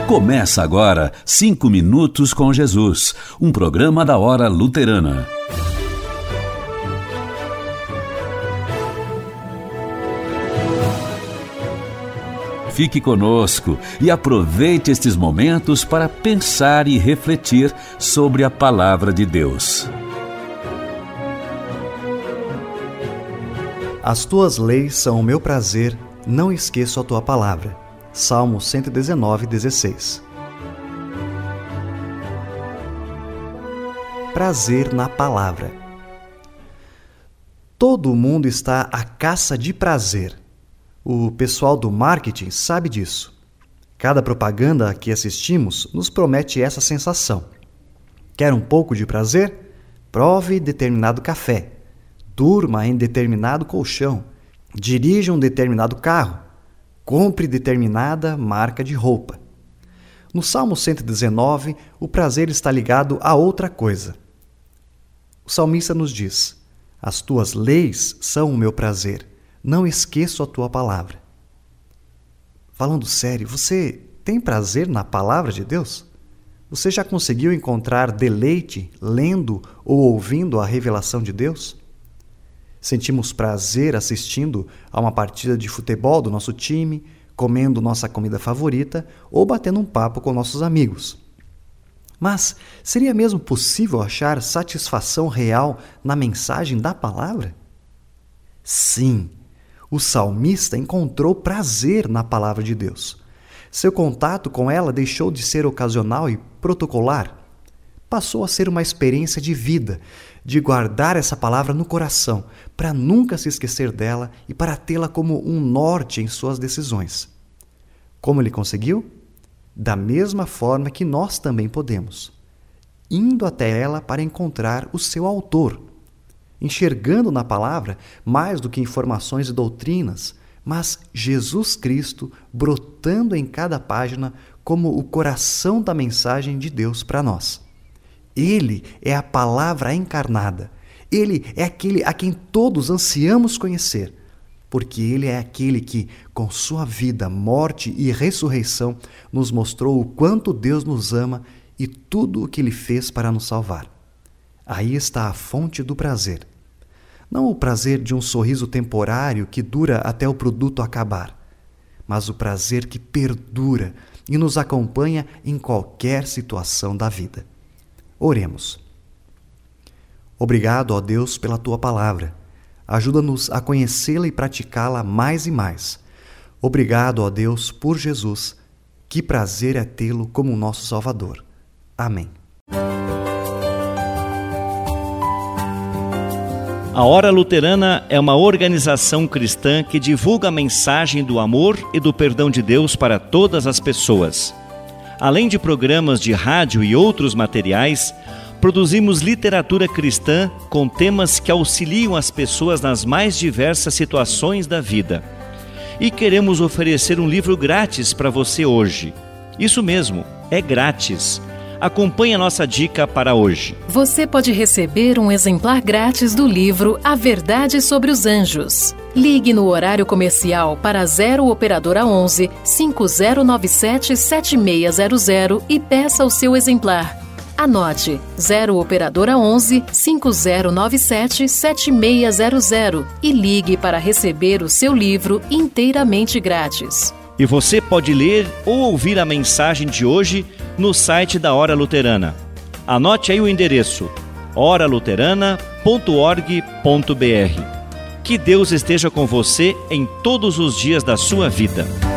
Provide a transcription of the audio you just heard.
Começa agora 5 Minutos com Jesus, um programa da Hora Luterana. Fique conosco e aproveite estes momentos para pensar e refletir sobre a Palavra de Deus. As tuas leis são o meu prazer, não esqueço a tua palavra. Salmo 119, 16. Prazer na palavra. Todo mundo está à caça de prazer. O pessoal do marketing sabe disso. Cada propaganda que assistimos nos promete essa sensação. Quer um pouco de prazer? Prove determinado café. Durma em determinado colchão. Dirija um determinado carro. Compre determinada marca de roupa. No Salmo 119, o prazer está ligado a outra coisa. O salmista nos diz: as tuas leis são o meu prazer. Não esqueço a tua palavra. Falando sério, você tem prazer na palavra de Deus? Você já conseguiu encontrar deleite lendo ou ouvindo a revelação de Deus? Sentimos prazer assistindo a uma partida de futebol do nosso time, comendo nossa comida favorita ou batendo um papo com nossos amigos. Mas seria mesmo possível achar satisfação real na mensagem da palavra? Sim. O salmista encontrou prazer na palavra de Deus. Seu contato com ela deixou de ser ocasional e protocolar. Passou a ser uma experiência de vida, de guardar essa palavra no coração, para nunca se esquecer dela e para tê-la como um norte em suas decisões. Como ele conseguiu? Da mesma forma que nós também podemos, indo até ela para encontrar o seu autor, enxergando na palavra mais do que informações e doutrinas, mas Jesus Cristo brotando em cada página como o coração da mensagem de Deus para nós. Ele é a palavra encarnada. Ele é aquele a quem todos ansiamos conhecer, porque Ele é aquele que, com sua vida, morte e ressurreição, nos mostrou o quanto Deus nos ama e tudo o que Ele fez para nos salvar. Aí está a fonte do prazer. Não o prazer de um sorriso temporário que dura até o produto acabar, mas o prazer que perdura e nos acompanha em qualquer situação da vida. Oremos. Obrigado, ó Deus, pela Tua palavra. Ajuda-nos a conhecê-la e praticá-la mais e mais. Obrigado, ó Deus, por Jesus. Que prazer é tê-lo como nosso Salvador. Amém. A Hora Luterana é uma organização cristã que divulga a mensagem do amor e do perdão de Deus para todas as pessoas. Além de programas de rádio e outros materiais, produzimos literatura cristã com temas que auxiliam as pessoas nas mais diversas situações da vida. E queremos oferecer um livro grátis para você hoje. Isso mesmo, é grátis. Acompanhe a nossa dica para hoje. Você pode receber um exemplar grátis do livro A Verdade sobre os Anjos. Ligue no horário comercial para 0 Operadora 11 5097 7600 e peça o seu exemplar. Anote 0 Operadora 11 5097 7600 e ligue para receber o seu livro inteiramente grátis. E você pode ler ou ouvir a mensagem de hoje no site da Hora Luterana. Anote aí o endereço: oraluterana.org.br. Que Deus esteja com você em todos os dias da sua vida.